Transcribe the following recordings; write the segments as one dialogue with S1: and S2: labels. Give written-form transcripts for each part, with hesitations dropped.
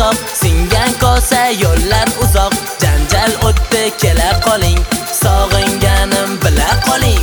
S1: uzoq, singan kosa yo'llar uzoq. Janjal o'tdi, kela qoling, sog'inganim bila qoling.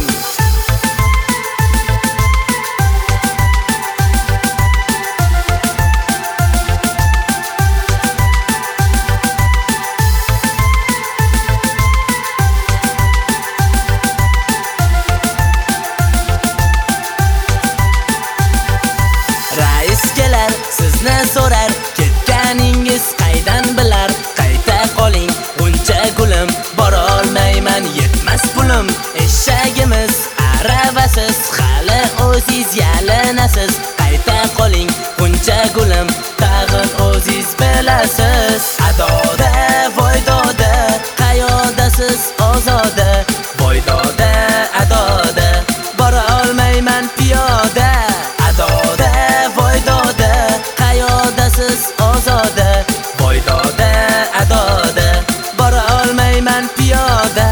S1: Rais kelar, sizni so'rar, ketganingiz qaydan bilar? Qayta qoling, uncha gulim, bora olmayman, yetmas pulim. Eshagimiz aravasiz, hali o'ziz yalinasiz. Qayta qoling, uncha gulim, tag'in o'ziz bilasiz. Adoda, voydoda, qayodasiz ozoda. Voydoda, adoda, bora olmayman piyoda. Adoda, voydoda, qayodasiz ozoda. Voydoda, adoda, bora olmayman piyoda.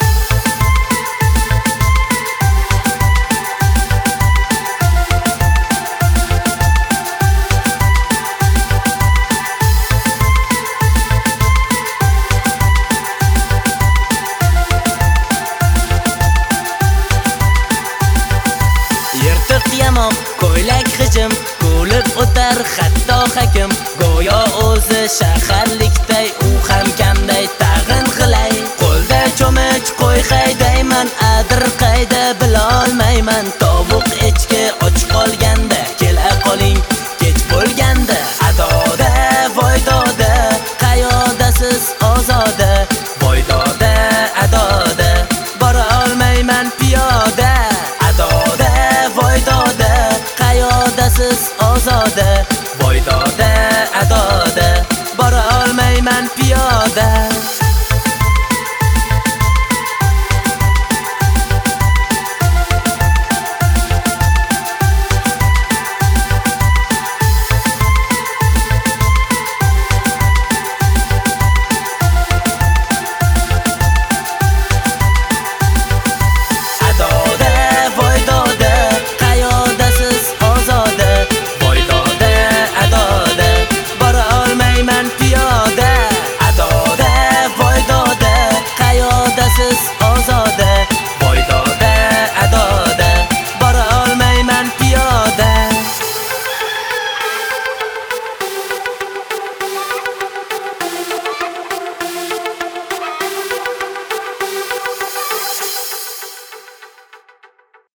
S1: Yirtiq yamoq, ko'ylak hijim, kulib o'tar hatto hakim. Go'yo o'zi shaharlikday, u ham kamday tag'in qilay. Qo'lda cho'mich qo'y haydayman, adir qayda bilolmayman. Tovuq echki och qolganda, kela qoling, kech bo'lganda. Adoda, voydoda, qayodasiz ozoda. Voydoda, adoda, bora olmayman piyoda. Adoda, voydoda, qayodasiz ozoda. Voydoda, adoda, bora olmayman piyoda.